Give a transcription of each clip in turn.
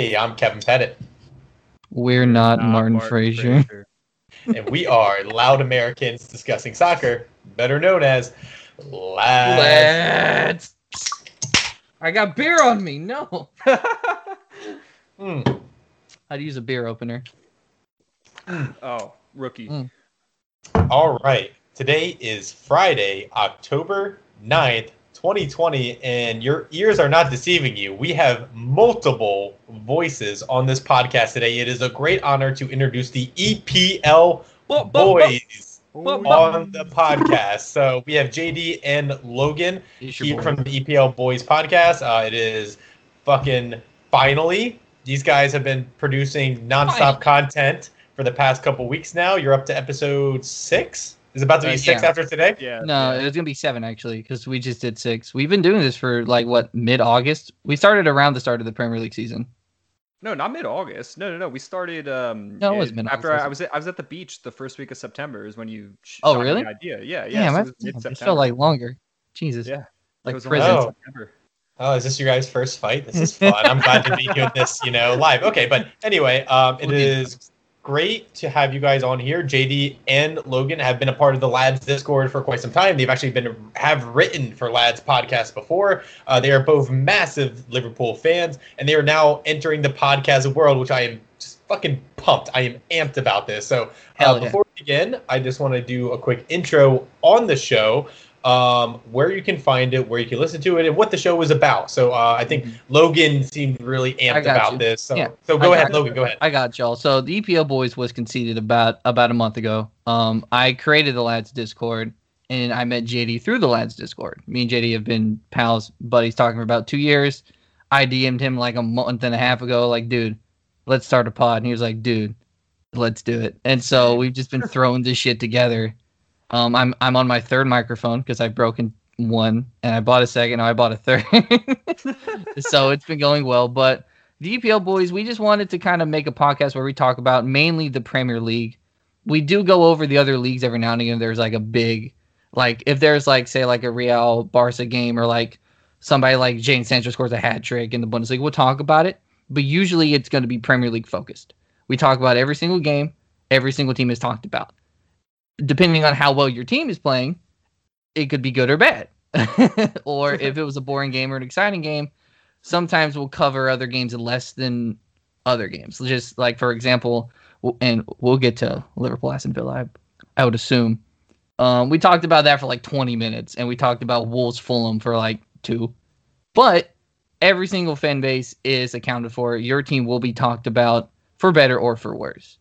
Hey, I'm Kevin Pettit. We're not Martin Frazier. And we are Loud Americans Discussing Soccer, better known as Lads. I got beer on me. No. Hmm. How to use a beer opener. Oh, rookie. All right. Today is Friday, October 9th, 2020, and your ears are not deceiving you. We have multiple voices on this podcast today. It is a great honor to introduce the EPL boys on the podcast. So we have JD and Logan here from the EPL Boys podcast. It is fucking finally. These guys have been producing nonstop content for the past couple weeks now. You're up to episode 6? Is it about to be 6 after today? Yeah. No, it was going to be 7, actually, because we just did 6. We've been doing this for, mid-August? We started around the start of the Premier League season. No, not mid-August. No. We started. No, it was mid-August. After I was at the beach the first week of September is when you. Oh, really? The idea. Yeah. Damn, So it felt like longer. Jesus. Yeah. Like prison. Oh, is this your guys' first fight? This is fun. I'm glad to be doing this, live. Okay, but anyway, it is great to have you guys on here. JD and Logan have been a part of the Lads Discord for quite some time. They've actually have written for Lads podcast before. They are both massive Liverpool fans, and they are now entering the podcast world, which I am just fucking pumped. I am amped about this. So before we begin, I just want to do a quick intro on the show. Where you can find it, where you can listen to it, and what the show is about. So I think Logan seemed really amped about this. So, so go ahead, Logan, go ahead. I got y'all. So the EPL Boys was conceded about a month ago. I created the Lads Discord, and I met JD through the Lads Discord. Me and JD have been pals, buddies, talking for about 2 years. I DM'd him like a month and a half ago, like, dude, let's start a pod. And he was like, dude, let's do it. And so we've just been throwing this shit together. I'm on my third microphone because I've broken one and I bought a second. Now I bought a third. So it's been going well. But the EPL Boys, we just wanted to kind of make a podcast where we talk about mainly the Premier League. We do go over the other leagues every now and again. There's like a big, like if there's like, say like a Real Barca game or like somebody like Jadon Sancho scores a hat trick in the Bundesliga, we'll talk about it. But usually it's going to be Premier League focused. We talk about every single game. Every single team is talked about. Depending on how well your team is playing, it could be good or bad. Or if it was a boring game or an exciting game, sometimes we'll cover other games less than other games. Just like, for example, and we'll get to Liverpool Aston Villa, I would assume. We talked about that for like 20 minutes, and we talked about Wolves Fulham for like 2. But every single fan base is accounted for. Your team will be talked about for better or for worse.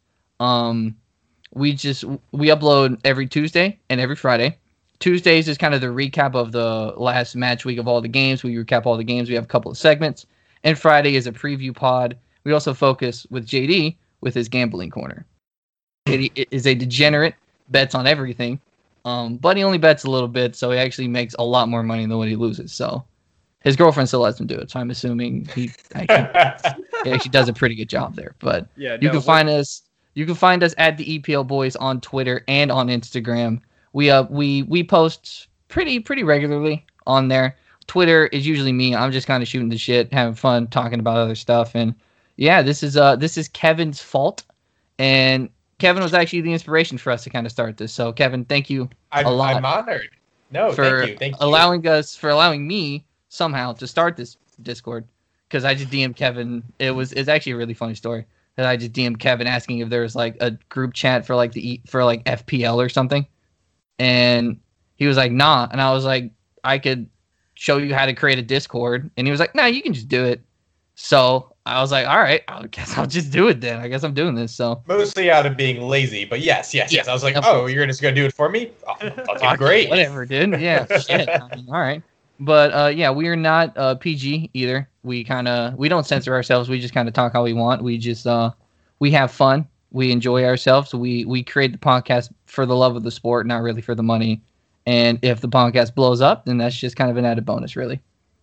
We upload every Tuesday and every Friday. Tuesdays is kind of the recap of the last match week of all the games. We recap all the games. We have a couple of segments. And Friday is a preview pod. We also focus with JD with his gambling corner. JD is a degenerate, bets on everything. But he only bets a little bit, so he actually makes a lot more money than what he loses. So his girlfriend still lets him do it. So I'm assuming he actually does a pretty good job there. But you can find us. You can find us at the EPL Boys on Twitter and on Instagram. We post pretty regularly on there. Twitter is usually me. I'm just kind of shooting the shit, having fun, talking about other stuff. And yeah, this is Kevin's fault. And Kevin was actually the inspiration for us to kind of start this. So Kevin, thank you a lot. I'm honored. No, thank you. Allowing me somehow to start this Discord, because I just DM'd Kevin. It's actually a really funny story. That I just DM'd Kevin asking if there was like a group chat for like FPL or something, and he was like, "Nah," and I was like, "I could show you how to create a Discord," and he was like, "Nah, you can just do it." So I was like, "All right, I guess I'll just do it then. I guess I'm doing this." So mostly out of being lazy, but yes. I was like, "Oh, you're just gonna do it for me? Oh, great, whatever, dude. Yeah, shit. I mean, all right." But yeah, we are not PG either. We don't censor ourselves. We just kind of talk how we want. We just we have fun. We enjoy ourselves. We create the podcast for the love of the sport, not really for the money. And if the podcast blows up, then that's just kind of an added bonus, really.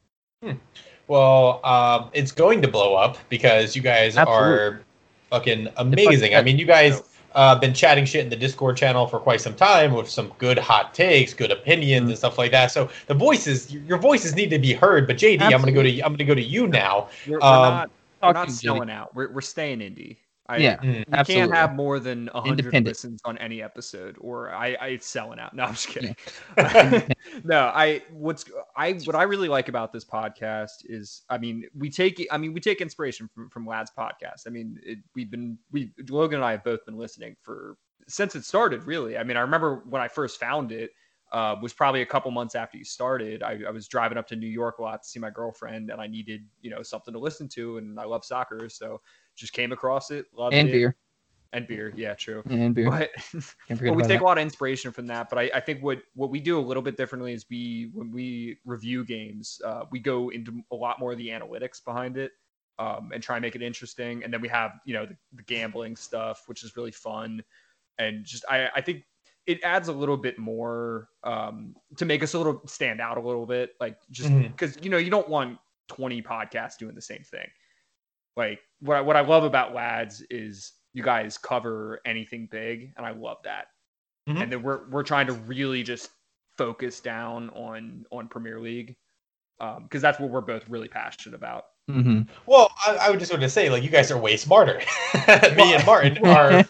Well, it's going to blow up because you guys are fucking amazing. I mean, you guys been chatting shit in the Discord channel for quite some time with some good hot takes, good opinions, and stuff like that. So the voices, your voices need to be heard. But JD, I'm gonna go to you now. we're talk not to you, selling out. We're staying indie. Yeah, We absolutely. can't have more than 100 Independent. listens on any episode, or it's selling out. No, I'm just kidding. Yeah. No, what I really like about this podcast is, I mean, we take inspiration from Lad's podcast. I mean, Logan and I have both been listening since it started. Really, I mean, I remember when I first found it. Was probably a couple months after you started. I was driving up to New York a lot to see my girlfriend, and I needed, something to listen to, and I love soccer, so just came across it, loved And it. beer. And beer, yeah, true. And beer. But we take a lot of inspiration from that. But I think what we do a little bit differently is when we review games, we go into a lot more of the analytics behind it, and try and make it interesting. And then we have, the gambling stuff, which is really fun, and just I think it adds a little bit more to make us stand out a little bit, like just because you don't want 20 podcasts doing the same thing. Like what I love about Lads is you guys cover anything big, and I love that. And then we're trying to really just focus down on Premier League, because that's what we're both really passionate about. Well, I would just want to say, like, you guys are way smarter. Me and Martin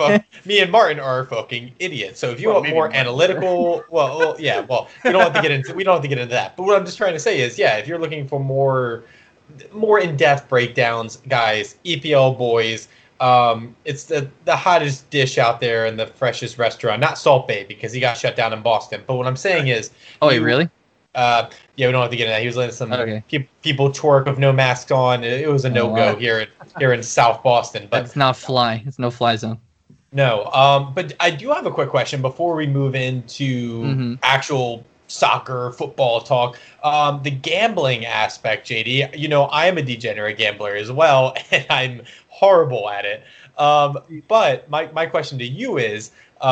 are fucking idiots. So if you want more analytical, we don't have to get into that. But what I'm just trying to say is, yeah, if you're looking for more in-depth breakdowns, guys, EPL boys, it's the hottest dish out there and the freshest restaurant. Not Salt Bay, because he got shut down in Boston. But what I'm saying is, really? Yeah, we don't have to get into that. He was letting some people twerk with no masks on. It was a no-go here in South Boston. But it's not fly. It's no fly zone. No. But I do have a quick question before we move into actual soccer, football talk. The gambling aspect, JD. I am a degenerate gambler as well, and I'm horrible at it. But my question to you is,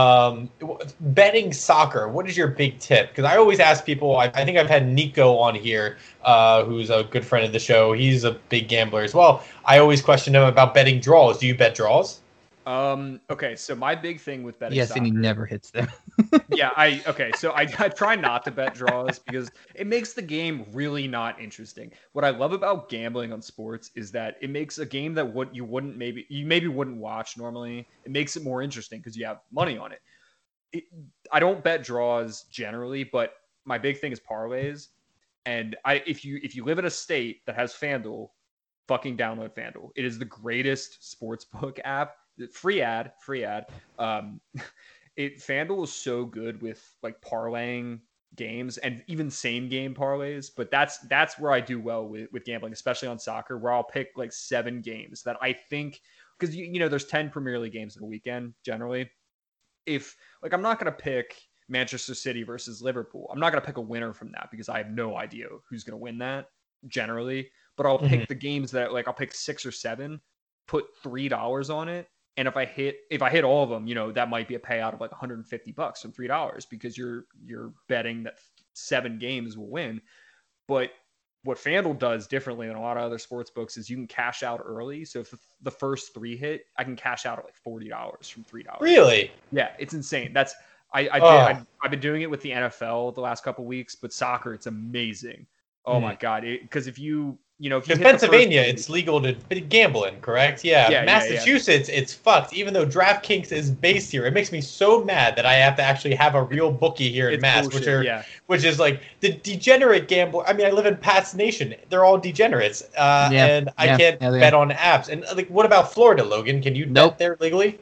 betting soccer, what is your big tip? Because I always ask people, I think I've had Nico on here, who's a good friend of the show. He's a big gambler as well. I always question him about betting draws. Do you bet draws? Okay, so my big thing with betting soccer, and he never hits them. Yeah, so I try not to bet draws because it makes the game really not interesting. What I love about gambling on sports is that it makes a game that you maybe wouldn't watch normally. It makes it more interesting because you have money on it. I don't bet draws generally, but my big thing is parlays. And if you live in a state that has FanDuel, fucking download FanDuel. It is the greatest sportsbook app. Free ad. FanDuel is so good with like parlaying games and even same game parlays, but that's where I do well with gambling, especially on soccer, where I'll pick like 7 games that I think, because there's 10 Premier League games in a weekend generally. If like I'm not gonna pick Manchester City versus Liverpool, I'm not gonna pick a winner from that because I have no idea who's gonna win that generally. But I'll pick the games that like I'll pick 6 or 7, put $3 on it. And if I hit all of them, that might be a payout of like $150 from $3 because you're betting that 7 games will win. But what FanDuel does differently than a lot of other sports books is you can cash out early. So if the first 3 hit, I can cash out at like $40 from $3. Really? Yeah, it's insane. I've been doing it with the NFL the last couple of weeks, but soccer, it's amazing. Oh my God. Because if because Pennsylvania, it's legal to gamble in, correct? Yeah. Massachusetts, it's fucked. Even though DraftKings is based here, it makes me so mad that I have to actually have a real bookie here in Mass, bullshit, which is like the degenerate gambler. I mean, I live in Pat's Nation; they're all degenerates, and I can't bet on apps. And like, what about Florida, Logan? Can you bet there legally?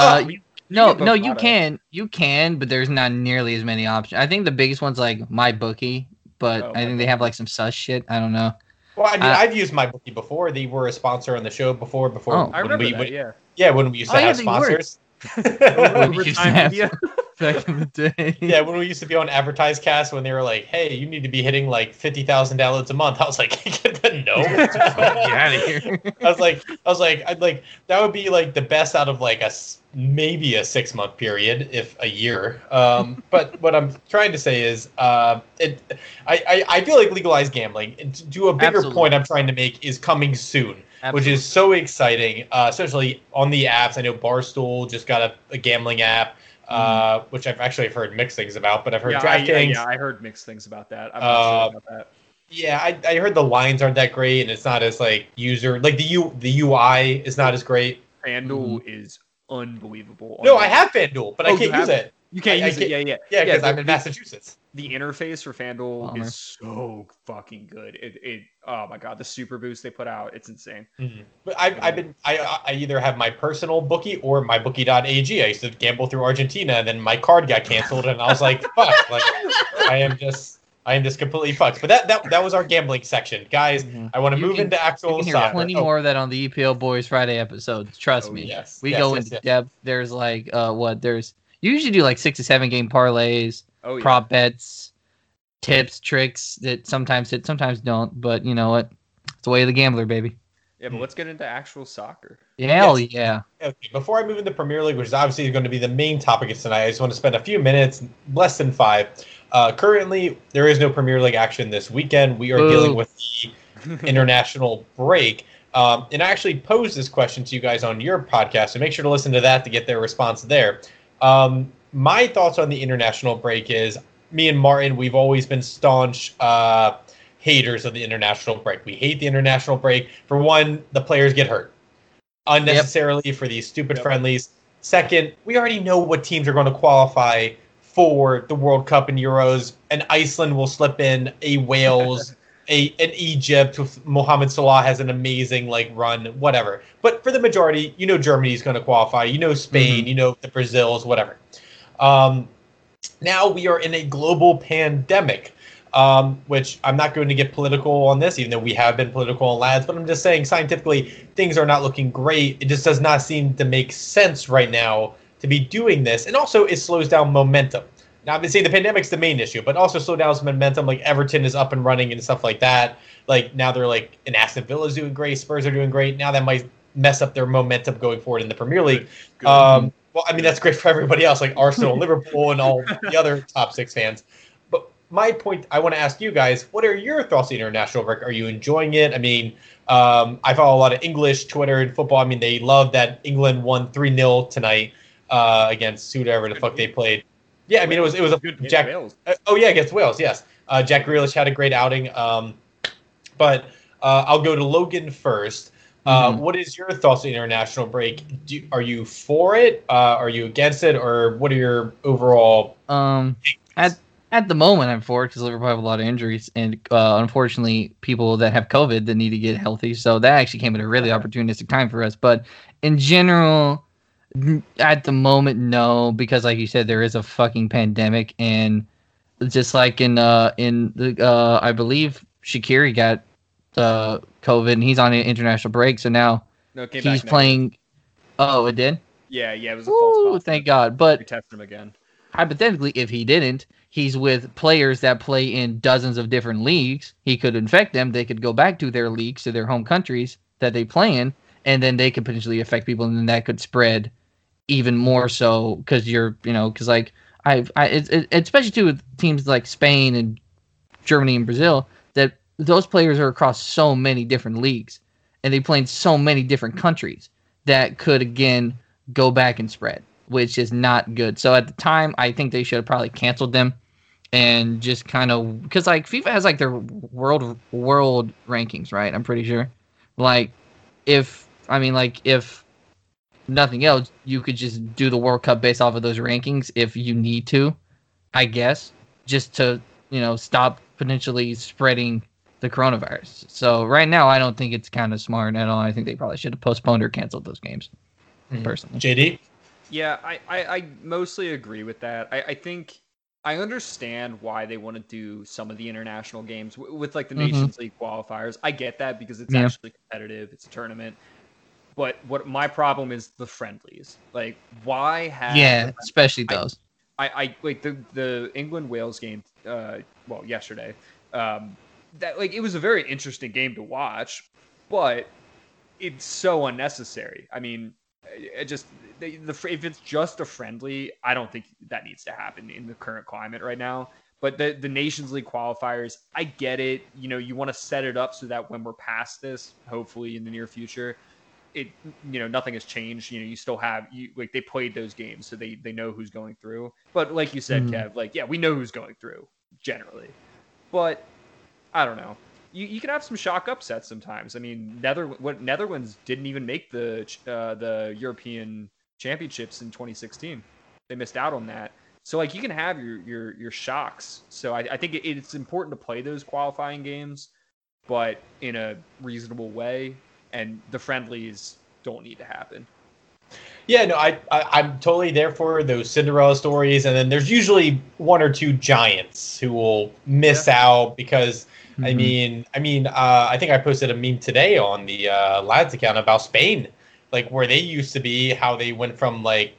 No, you can, but there's not nearly as many options. I think the biggest one's like MyBookie, but I think they have like some sus shit. I don't know. Well, I mean, I've used MyBookie before. They were a sponsor on the show before. I remember that. Yeah, when we used to have sponsors. Back in the day. Yeah, when we used to be on Advertise Cast, when they were like, "Hey, you need to be hitting like 50,000 downloads a month," I was like, "No, get out of here." I was like, I'd like that would be like the best out of like maybe a 6-month period, if a year. But what I'm trying to say is, I feel like legalized gambling. To a bigger point, I'm trying to make is coming soon. Which is so exciting, especially on the apps. I know Barstool just got a gambling app, which I've actually heard mixed things about, but I've heard DraftKings. Yeah, I heard mixed things about that. I'm not sure about that. Yeah, I heard the lines aren't that great, and it's not as like the UI is not as great. FanDuel is unbelievable. No, I have FanDuel, but I you can't use have it. You can't use it. Yeah, because I'm in Massachusetts. The interface for FanDuel Bummer. is so fucking good. It oh my god, the super boost they put out, it's insane. But I either have my personal bookie or my bookie.ag. I used to gamble through Argentina, and then my card got canceled, and I was like, fuck, like I am just completely fucked. But that was our gambling section, guys. I want to move into actual you can soccer. hear plenty more of that on the EPL Boys Friday episodes. Trust me. Yes, we go into depth. There's like you usually do like 6 to 7 game parlays, prop bets, tips, tricks that sometimes hit, sometimes don't. But you know what? It's the way of the gambler, baby. Yeah, but let's get into actual soccer. Hell yeah. Okay, before I move into Premier League, which is obviously going to be the main topic of tonight, I just want to spend a few minutes, less than 5. Currently, there is no Premier League action this weekend. We are dealing with the international break. And I actually posed this question to you guys on your podcast, so make sure to listen to that to get their response there. My thoughts on the international break is, me and Martin, we've always been staunch haters of the international break. We hate the international break. For one, the players get hurt unnecessarily for these stupid friendlies. Second, we already know what teams are going to qualify for the World Cup and Euros, and Iceland will slip in, a Wales, an Egypt with Mohamed Salah has an amazing run, whatever. But for the majority, you know Germany's going to qualify, you know Spain, you know the Brazils, whatever. Now we are in a global pandemic, which I'm not going to get political on this, even though we have been political on Lads, but I'm just saying scientifically things are not looking great. It just does not seem to make sense right now to be doing this. And also it slows down momentum. Now, I've been saying the pandemic's the main issue, but also slow down some momentum. Like Everton is up and running and stuff like that. Like now they're and Aston Villa's doing great. Spurs are doing great. Now that might mess up their momentum going forward in the Premier League. Good. Well, I mean, that's great for everybody else, like Arsenal, Liverpool, and all the other top 6 fans. But my point, I want to ask you guys, what are your thoughts on the international break? Are you enjoying it? I mean, I follow a lot of English Twitter and football. I mean, they love that England won 3-0 tonight against whoever the fuck they played. Yeah, I mean, it was a good Jack. Wales. Against Wales, yes. Jack Grealish had a great outing. But I'll go to Logan first. What is your thoughts on the international break? Are you for it? Are you against it? Or what are your overall? At the moment, I'm for it because Liverpool have a lot of injuries, and unfortunately, people that have COVID that need to get healthy. So that actually came at a really opportunistic time for us. But in general, at the moment, no, because like you said, there is a fucking pandemic, and just like in I believe Shaqiri got COVID, and he's on an international break, so now he's playing. Oh, it did? Yeah, it was a false positive. Thank God. But we tested him again. Hypothetically, if he didn't, he's with players that play in dozens of different leagues. He could infect them. They could go back to their leagues, to their home countries that they play in, and then they could potentially affect people, and then that could spread even more so because especially too with teams like Spain and Germany and Brazil, that those players are across so many different leagues and they play in so many different countries that could again go back and spread, which is not good. So at the time, I think they should have probably canceled them and just kind of, because FIFA has their world rankings, right? I'm pretty sure. If nothing else, you could just do the World Cup based off of those rankings if you need to, I guess, just to, stop potentially spreading the coronavirus. So right now, I don't think it's kind of smart at all. I think they probably should have postponed or canceled those games, personally. JD? Yeah, I mostly agree with that. I think I understand why they want to do some of the international games with the Nations League qualifiers. I get that because it's actually competitive. It's a tournament. But what my problem is the friendlies. Why have especially those. I the England Wales game. Yesterday. That it was a very interesting game to watch, but it's so unnecessary. I mean, if it's just a friendly, I don't think that needs to happen in the current climate right now. But the Nations League qualifiers, I get it. You want to set it up so that when we're past this, hopefully in the near future, nothing has changed. You still have they played those games, so they know who's going through. But like you said, Kev, we know who's going through generally. But I don't know. You can have some shock upsets sometimes. I mean, Netherlands didn't even make the European Championships in 2016. They missed out on that. So like you can have your shocks. So I think it's important to play those qualifying games, but in a reasonable way. And the friendlies don't need to happen. Yeah, no, I'm totally there for those Cinderella stories, and then there's usually one or two giants who will miss out because I think I posted a meme today on the Lads account about Spain, like where they used to be, how they went from like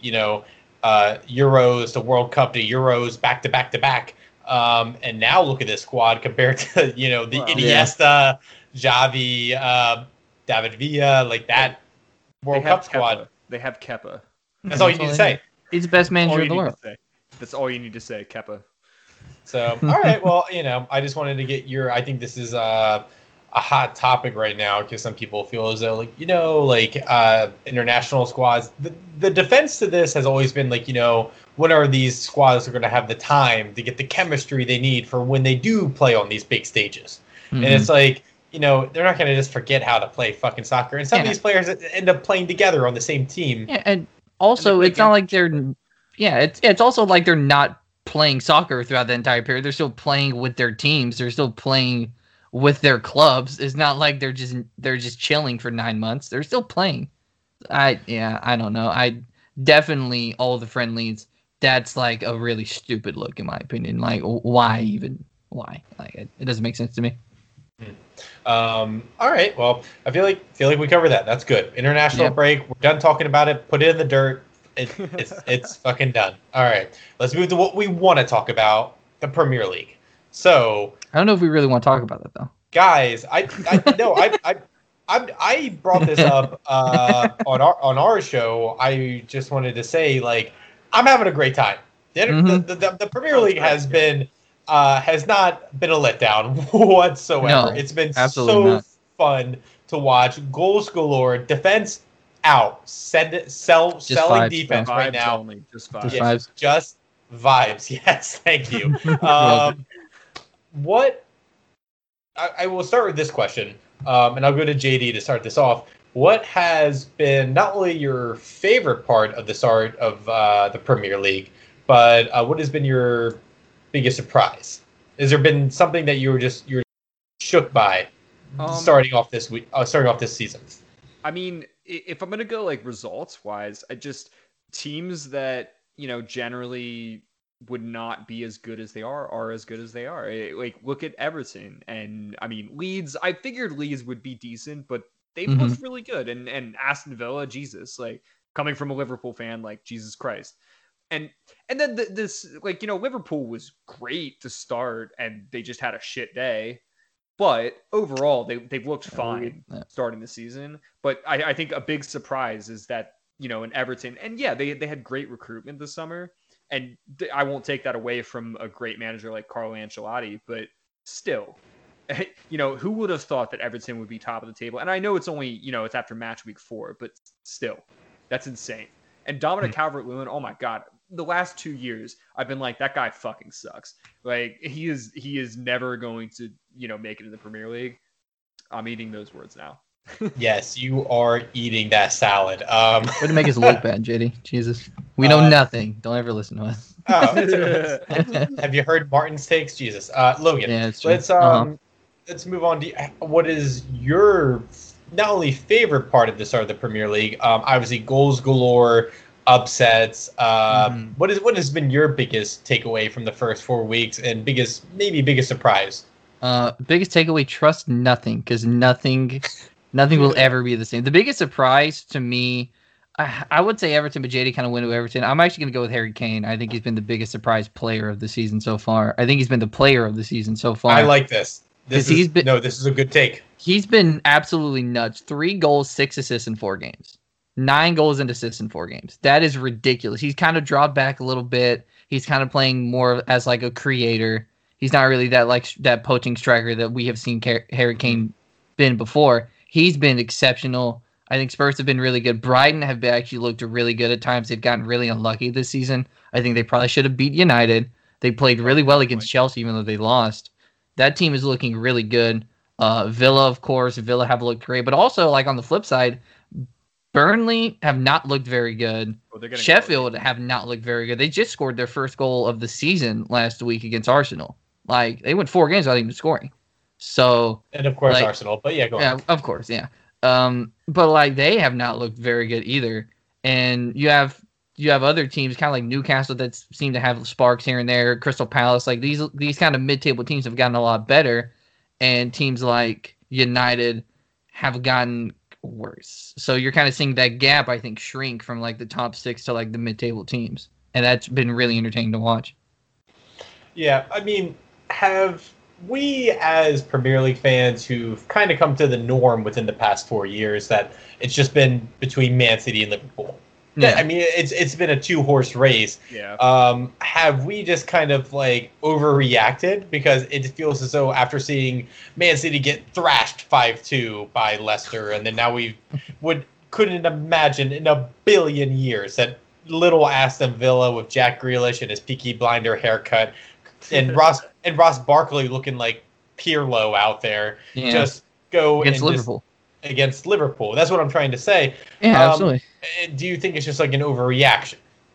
Euros to World Cup to Euros back to back to back, and now look at this squad compared to the Iniesta, Xavi, David Villa, like that World Cup squad. They have Kepa. That's all you need to say. He's the best manager in the world. That's all you need to say, Kepa. So, all right. Well, I just wanted to get I think this is a hot topic right now because some people feel as though, international squads. The defense to this has always been when are these squads are going to have the time to get the chemistry they need for when they do play on these big stages? Mm-hmm. And it's like, they're not going to just forget how to play fucking soccer. And some of these players end up playing together on the same team. Yeah, and also it's not like they're... Yeah, it's also like they're not playing soccer throughout the entire period. They're still playing with their teams. They're still playing with their clubs. It's not like they're just chilling for 9 months. They're still playing. I don't know. I definitely all the friendlies. That's like a really stupid look in my opinion. Like why? Like it doesn't make sense to me. All right. Well, I feel like we covered that. That's good. International break. We're done talking about it. Put it in the dirt. It's fucking done. All right. Let's move to what we want to talk about: the Premier League. So I don't know if we really want to talk about that though, guys. I brought this up on our show. I just wanted to say, I'm having a great time. The Premier League has not been a letdown whatsoever. No, it's been so fun to watch. Goals galore, defense out, selling vibes, defense vibes right now. Only. Just vibes. Yes, just vibes. Yes, thank you. What? I will start with this question, and I'll go to JD to start this off. What has been not only your favorite part of the start of the Premier League, but what has been your biggest surprise? Has there been something that you're shook by starting off this season? I mean, if I'm gonna go results wise, teams that generally would not be as good as they are as good as they are. Look at Everton, and I mean Leeds. I figured Leeds would be decent, but they've looked really good. And Aston Villa, Jesus, coming from a Liverpool fan, Jesus Christ. And then this Liverpool was great to start, and they just had a shit day. But overall, they've looked fine starting the season. But I think a big surprise is that in Everton, and they had great recruitment this summer, and I won't take that away from a great manager like Carlo Ancelotti. But still, who would have thought that Everton would be top of the table? And I know it's only it's after match week 4, but still, that's insane. And Dominic Calvert-Lewin, oh my God. The last 2 years, I've been like, that guy fucking sucks. He is never going to, make it in the Premier League. I'm eating those words now. Yes, you are eating that salad. Way to make us look bad, JD. Jesus. We know nothing. Don't ever listen to us. Have you heard Martin's takes? Jesus. Logan, yeah, it's true. Let's move on to what is your not only favorite part of the start of the Premier League, obviously goals galore, upsets. What has been your biggest takeaway from the first 4 weeks and biggest surprise? Biggest takeaway: trust nothing, because nothing will ever be the same. The biggest surprise to me, I would say Everton, but JD kind of went to Everton. I'm actually going to go with Harry Kane. I think he's been the biggest surprise player of the season so far. I think he's been the player of the season so far. I like this. This is a good take. He's been absolutely nuts. 3 goals, 6 assists in 4 games. 9 goals and assists in 4 games. That is ridiculous. He's kind of dropped back a little bit. He's kind of playing more as a creator. He's not really that poaching striker that we have seen Harry Kane been before. He's been exceptional. I think Spurs have been really good. Brighton have actually looked really good at times. They've gotten really unlucky this season. I think they probably should have beat United. They played really well against Chelsea, even though they lost. That team is looking really good. Villa, of course, Villa have looked great, but also like on the flip side, Burnley have not looked very good. Sheffield have not looked very good. They just scored their first goal of the season last week against Arsenal. Like they went 4 games without even scoring. So and of course like, Arsenal, but yeah, go on. Yeah, of course, yeah. But like they have not looked very good either. And you have other teams kind of like Newcastle that seem to have sparks here and there. Crystal Palace, like these kind of mid-table teams have gotten a lot better, and teams like United have gotten worse. So you're kind of seeing that gap, I think, shrink from like the top 6 to like the mid-table teams, and that's been really entertaining to watch. Yeah, I mean, have we as Premier League fans who've kind of come to the norm within the past 4 years that it's just been between Man City and Liverpool? Yeah, I mean it's been a 2-horse race. Yeah. Have we just kind of like overreacted because it feels as though after seeing Man City get thrashed 5-2 by Leicester, and then now we couldn't imagine in a billion years that little Aston Villa with Jack Grealish and his Peaky Blinder haircut and Ross Barkley looking like Pirlo out there just go against Liverpool. Against Liverpool. That's what I'm trying to say. Yeah, absolutely. Do you think it's just like an overreaction?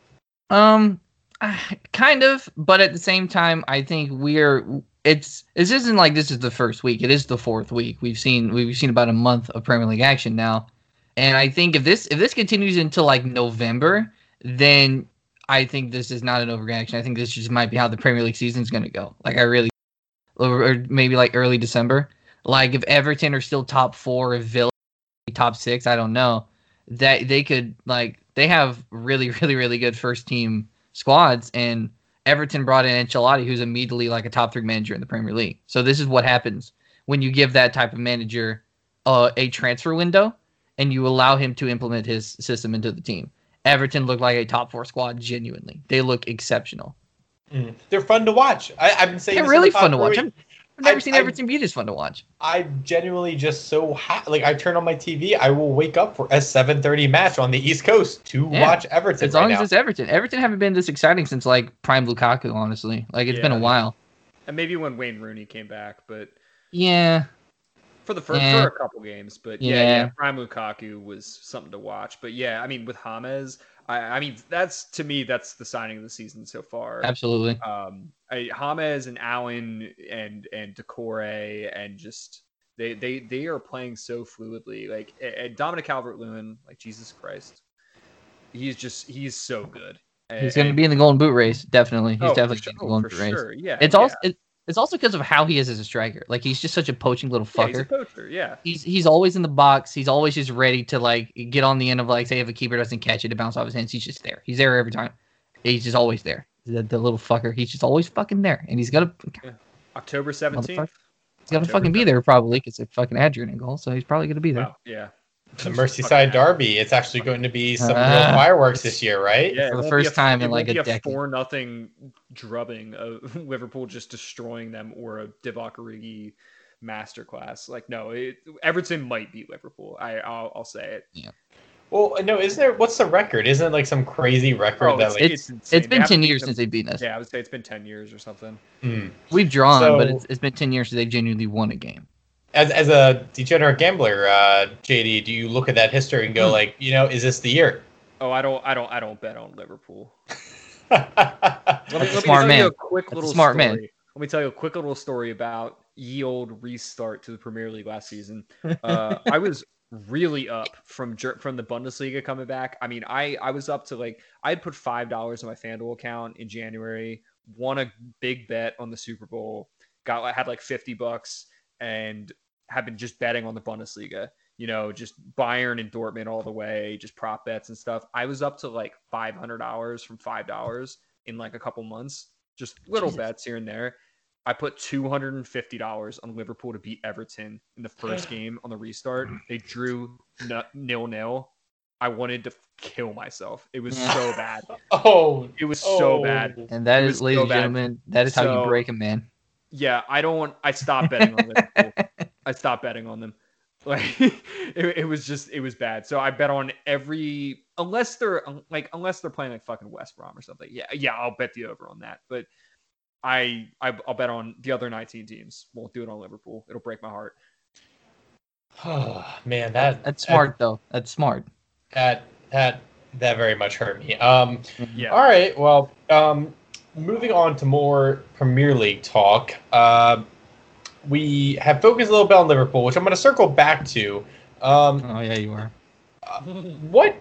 Kind of, but at the same time, I think this isn't like this is the first week. It is the 4th week. We've seen about a month of Premier League action now. And I think if this continues until like November, then I think this is not an overreaction. I think this just might be how the Premier League season is going to go. Like or maybe like early December. Like if Everton are still top 4, if Villa top 6, I don't know. That they could like they have really, really, really good first team squads, and Everton brought in Ancelotti, who's immediately like a top 3 manager in the Premier League. So this is what happens when you give that type of manager a transfer window and you allow him to implement his system into the team. Everton look like a top 4 squad. Genuinely, they look exceptional. They're fun to watch. I've been saying they're really fun to watch. I've never seen Everton be this fun to watch. I genuinely just like I turn on my TV, I will wake up for a 7:30 match on the East Coast to watch Everton. As long as it's Everton. Everton haven't been this exciting since like prime Lukaku, honestly. Like it's been a while. And maybe when Wayne Rooney came back, but for a couple games, but prime Lukaku was something to watch. But yeah, I mean with James, I mean that's the signing of the season so far. Absolutely. James and Allen and Decore and just they are playing so fluidly. Like Dominic Calvert-Lewin, like Jesus Christ, he's so good. He's going to be in the Golden Boot race, definitely. He's definitely in the Golden Boot race. Yeah, it's also because of how he is as a striker. Like he's just such a poaching little fucker. He's a poacher, yeah. He's always in the box. He's always just ready to like get on the end of like say if a keeper doesn't catch it to bounce off his hands. He's just there. He's there every time. He's just always there. The little fucker. He's just always fucking there, and he's gonna. October 17th. He's gonna fucking be there probably because it's fucking Adrian in goal, so he's probably gonna be there. Wow, yeah. The Merseyside Derby. It's actually going to be some real fireworks this year, right? Yeah, for the first time in like a decade. 4-0 drubbing of Liverpool just destroying them or a Divock Origi masterclass. Like no, Everton might beat Liverpool. I'll say it. Yeah. Well, no, what's the record? Isn't it like some crazy record that like it's been 10 years since they've beaten us. Yeah, I would say it's been 10 years or something. We've drawn, but it's been 10 years since they genuinely won a game. As a degenerate gambler, JD, do you look at that history and go like, is this the year? Oh, I don't bet on Liverpool. Let me tell you a quick little story about ye old restart to the Premier League last season. I was really up from the Bundesliga coming back. I mean, I was up to like I had put $5 on my FanDuel account in January, won a big bet on the Super Bowl, had like $50, and have been just betting on the Bundesliga. Just Bayern and Dortmund all the way, just prop bets and stuff. I was up to like $500 from $5 in like a couple months, just little bets here and there. I put $250 on Liverpool to beat Everton in the first game on the restart. They drew 0-0. I wanted to kill myself. It was so bad. It was so bad. And that is, ladies and gentlemen, that is how you break a man. Yeah, I stopped betting on Liverpool. I stopped betting on them. Like it was bad. So I bet on unless they're playing like fucking West Brom or something. Yeah, I'll bet the over on that. But I'll bet on the other 19 teams. Won't do it on Liverpool. It'll break my heart. Oh, man, That's smart though. That's smart. that very much hurt me. Yeah. All right. Well, moving on to more Premier League talk. We have focused a little bit on Liverpool, which I'm going to circle back to. Oh yeah, you are. What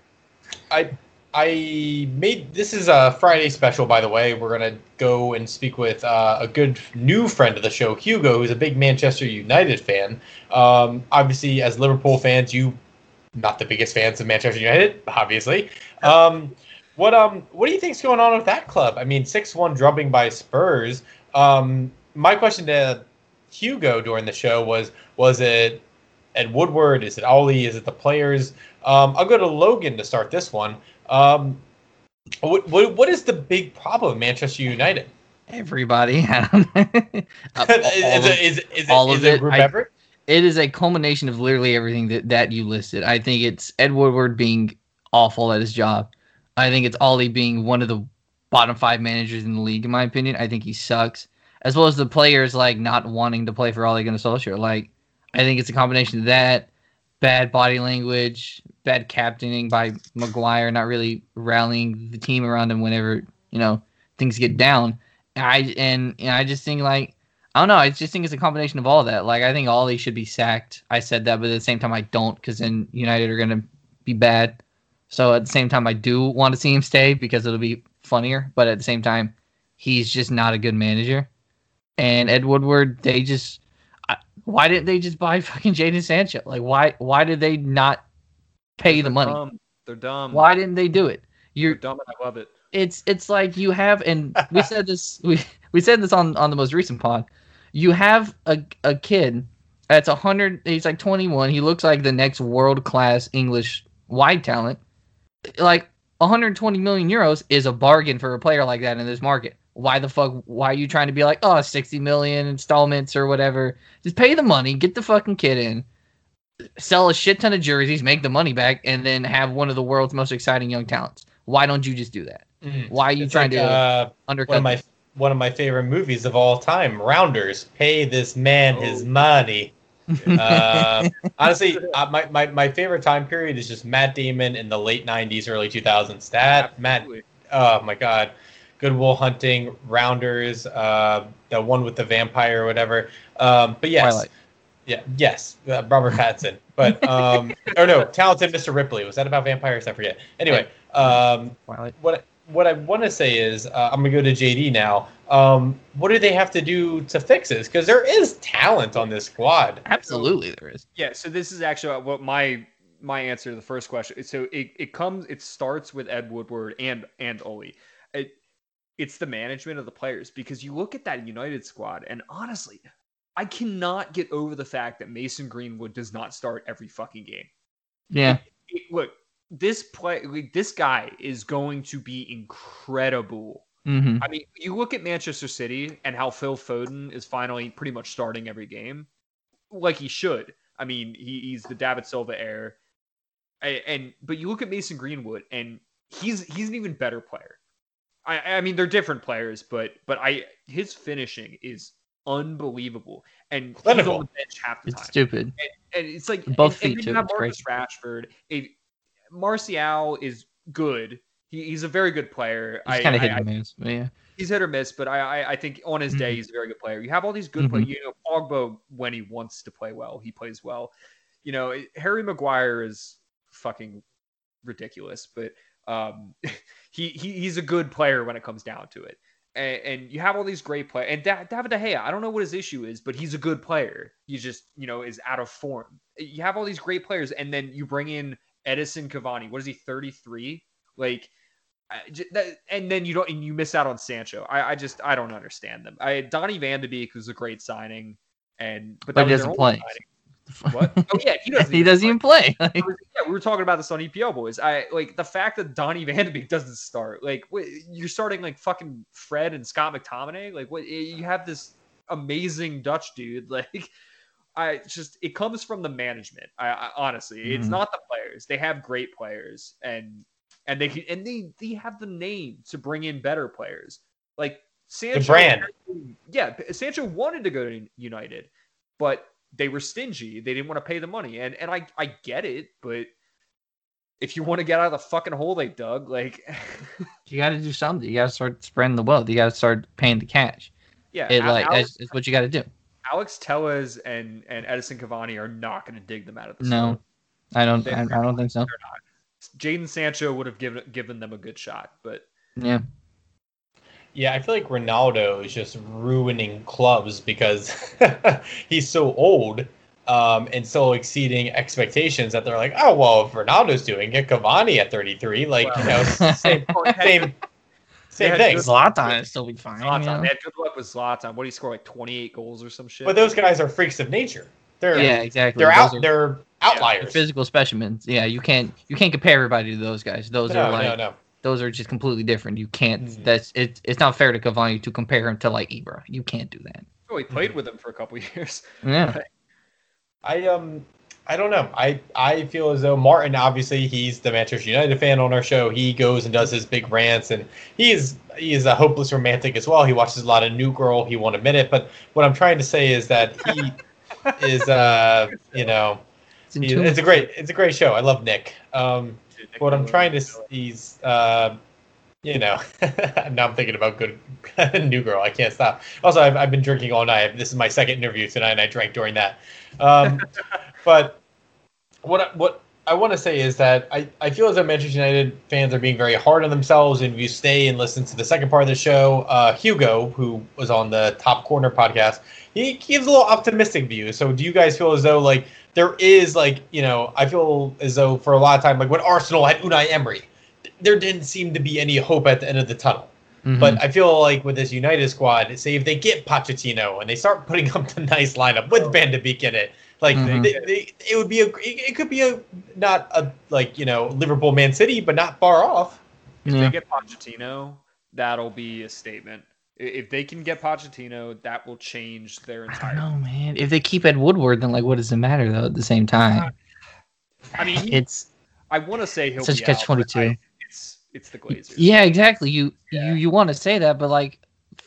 I made, this is a Friday special, by the way. We're going to go and speak with a good new friend of the show, Hugo, who's a big Manchester United fan. Obviously, as Liverpool fans, you not the biggest fans of Manchester United, obviously. What do you think's going on with that club? I mean, 6-1 drubbing by Spurs. My question to Hugo during the show was it Ed Woodward? Is it Ollie? Is it the players? I'll go to Logan to start this one. What is the big problem with Manchester United? Everybody. All of it. It is a culmination of literally everything that you listed. I think it's Ed Woodward being awful at his job. I think it's Ollie being one of the bottom 5 managers in the league, in my opinion. I think he sucks. As well as the players like not wanting to play for Ole Gunnar Solskjaer. Like, I think it's a combination of that, bad body language, bad captaining by Maguire, not really rallying the team around him whenever, things get down. I just think like, I don't know. I just think it's a combination of all of that. Like, I think Ollie should be sacked. I said that, but at the same time, I don't, because then United are going to be bad. So at the same time, I do want to see him stay because it'll be funnier. But at the same time, he's just not a good manager. And Ed Woodward, why didn't they just buy fucking Jadon Sancho? Like, why did they not pay the money? Dumb. They're dumb. Why didn't they do it? They're dumb, and I love it. It's like you have, and we said this we said this on the most recent pod. You have a kid that's 100. He's like 21. He looks like the next world class English wide talent. Like 120 million euros is a bargain for a player like that in this market. Why the fuck? Why are you trying to be like, 60 million installments or whatever? Just pay the money, get the fucking kid in, sell a shit ton of jerseys, make the money back, and then have one of the world's most exciting young talents. Why don't you just do that? Why are you trying to undercut? One of my favorite movies of all time, Rounders. Pay this man his money. Honestly, my favorite time period is just Matt Damon in the late 90s, early 2000s. Oh my God. Good Will Hunting, Rounders, the one with the vampire or whatever. But yes. Twilight. Yeah, yes, Robert Pattinson. But, or no, Talented Mr. Ripley. Was that about vampires? I forget. Anyway, what I want to say is, I'm going to go to JD now. What do they have to do to fix this? Because there is talent on this squad. Absolutely, there is. Yeah, so this is actually what my answer to the first question. So it starts with Ed Woodward and Ole. It's the management of the players, because you look at that United squad, and honestly, I cannot get over the fact that Mason Greenwood does not start every fucking game. Yeah. Look, this guy is going to be incredible. Mm-hmm. I mean, you look at Manchester City and how Phil Foden is finally pretty much starting every game, like he should. I mean, he's the David Silva heir, but you look at Mason Greenwood, and he's an even better player. I mean, they're different players, but his finishing is unbelievable, and he's on the bench half the time. It's stupid, and it's like both feet and too. You have Marcus Rashford. Martial is good. He's a very good player. He's kind of hit or miss, but yeah. He's hit or miss, but I think on his day he's a very good player. You have all these good players. Pogba, when he wants to play well, he plays well. Harry Maguire is fucking ridiculous, but he's a good player when it comes down to it. And you have all these great players. And David De Gea, I don't know what his issue is, but he's a good player. He just, is out of form. You have all these great players, and then you bring in Edison Cavani. What is he, 33? Like, and then you miss out on Sancho. I don't understand them. Donny Van de Beek was a great signing, but he doesn't play. What? Oh yeah, he doesn't. He doesn't even play. Yeah, we were talking about this on EPL boys. The fact that Donny Van de Beek doesn't start. Like, you're starting like fucking Fred and Scott McTominay. Like, what? You have this amazing Dutch dude. Like, it comes from the management. I honestly, it's not the players. They have great players, and they have the name to bring in better players. Like, Sancho, the brand. Yeah, Sancho wanted to go to United, but they were stingy. They didn't want to pay the money, and I get it, but if you want to get out of the fucking hole they dug, like You got to do something. You got to start spreading the wealth. You got to start paying the cash. yeah, It's what you got to do. Alex Tellez and Edison Cavani are not going to dig them out of the No, swamp. I don't think so. Jadon Sancho would have given them a good shot, but Yeah. Yeah, I feel like Ronaldo is just ruining clubs because he's so old and so exceeding expectations that they're like, oh, well, if Ronaldo's doing it, Cavani at 33, like, same thing. Zlatan is still be fine. Zlatan, they had good luck with Zlatan. What did he score, like 28 goals or some shit? But those guys are freaks of nature. Exactly. They're outliers. Physical specimens. Yeah, you can't compare everybody to those guys. Those are just completely different. You can't. Mm-hmm. It's not fair to Cavani to compare him to like Ibra. You can't do that. Oh, he played with him for a couple of years. Yeah. I don't know. I feel as though Martin, obviously, he's the Manchester United fan on our show. He goes and does his big rants, and he is a hopeless romantic as well. He watches a lot of New Girl. He won't admit it, but what I'm trying to say is that he is, it's a great show. I love Nick. What I'm trying to he's now I'm thinking about good New Girl. I can't stop. Also, I've been drinking all night. This is my second interview tonight, and I drank during that. But what I want to say is that I feel as though Manchester United fans are being very hard on themselves. And if you stay and listen to the second part of the show, Hugo, who was on the Top Corner podcast, he gives a little optimistic view. So do you guys feel as though like there is I feel as though for a lot of time, like when Arsenal had Unai Emery, there didn't seem to be any hope at the end of the tunnel. Mm-hmm. But I feel like with this United squad, say if they get Pochettino and they start putting up the nice lineup with Van de Beek in it, like it would be it could be not a Liverpool Man City, but not far off. If they get Pochettino, that'll be a statement. If they can get Pochettino, that will change their entire. I don't know, man. If they keep Ed Woodward, then like, what does it matter though? At the same time, I mean, I want to say he'll such be catch-22. It's the Glazers. Yeah, exactly. You want to say that, but like,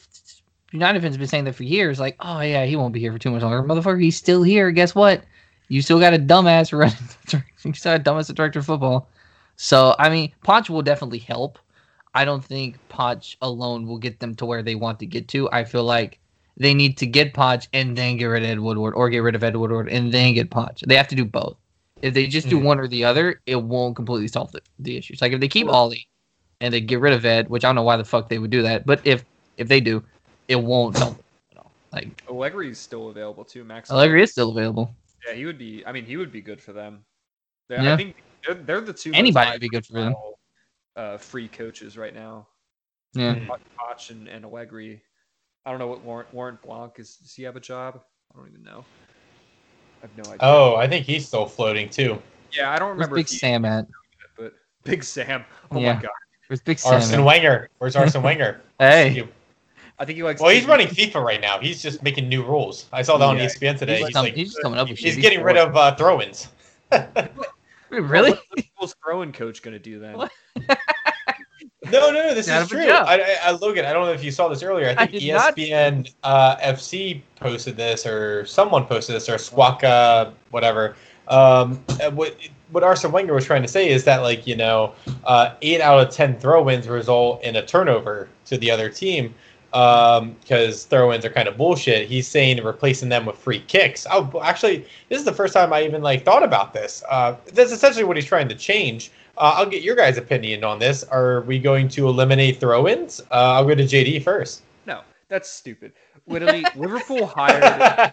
United fans have been saying that for years. Like, oh yeah, he won't be here for too much longer, motherfucker. He's still here. Guess what? You still got a dumbass running. You still got a dumbass director of football. So I mean, Poch will definitely help. I don't think Poch alone will get them to where they want to get to. I feel like they need to get Poch and then get rid of Ed Woodward, or get rid of Ed Woodward and then get Poch. They have to do both. If they just do one or the other, it won't completely solve the issues. Like if they keep Ollie and they get rid of Ed, which I don't know why the fuck they would do that, but if they do, it won't solve it at all. Like Allegri is still available too. Max Allegri is still available. Yeah, he would be. I mean, he would be good for them. I think they're the two. Anybody would be good for them. Free coaches right now. Yeah, Poch and Allegri. I don't know what Laurent Blanc is. Does he have a job? I don't even know. I have no idea. Oh, I think he's still floating too. Yeah, I don't remember. Where's Big Sam at? But Big Sam. Oh my god. Where's Big Sam? Arsene Wenger. Where's Arsene Wenger? Hey. I think he likes. Well, he's running FIFA right now. He's just making new rules. I saw that on ESPN today. He's just coming up with shit. He's getting rid of throw-ins. Really? What's throw-in coach gonna do then? No, this is true. Logan, I don't know if you sawhat this earlier. I think ESPN FC posted this, or someone posted this, or Squawka, whatever. What Arsene Wenger was trying to say is that 8 out of 10 throw-ins result in a turnover to the other team, because throw-ins are kind of bullshit. He's saying replacing them with free kicks. Oh, actually, this is the first time I even thought about this. That's essentially what he's trying to change. I'll get your guys' opinion on this. Are we going to eliminate throw-ins? I'll go to JD first. No, that's stupid. Literally, Liverpool hired